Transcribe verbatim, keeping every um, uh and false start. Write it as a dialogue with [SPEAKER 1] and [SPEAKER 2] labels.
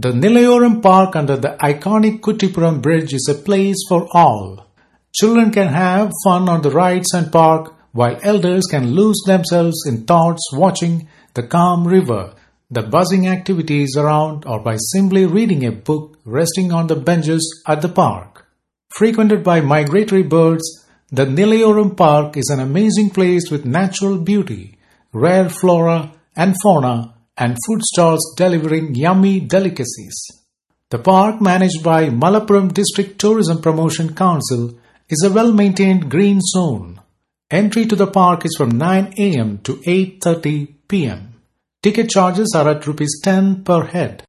[SPEAKER 1] The Nilayoram Park under the iconic Kuttipuram Bridge is a place for all. Children can have fun on the rides and park, while elders can lose themselves in thoughts watching the calm river, the buzzing activities around, or by simply reading a book resting on the benches at the park. Frequented by migratory birds, the Nilayoram Park is an amazing place with natural beauty, rare flora and fauna, and food stalls delivering yummy delicacies. The park, managed by Malappuram District Tourism Promotion Council, is a well-maintained green zone. Entry to the park is from nine a m to eight thirty p m Ticket charges are at rupees ten per head.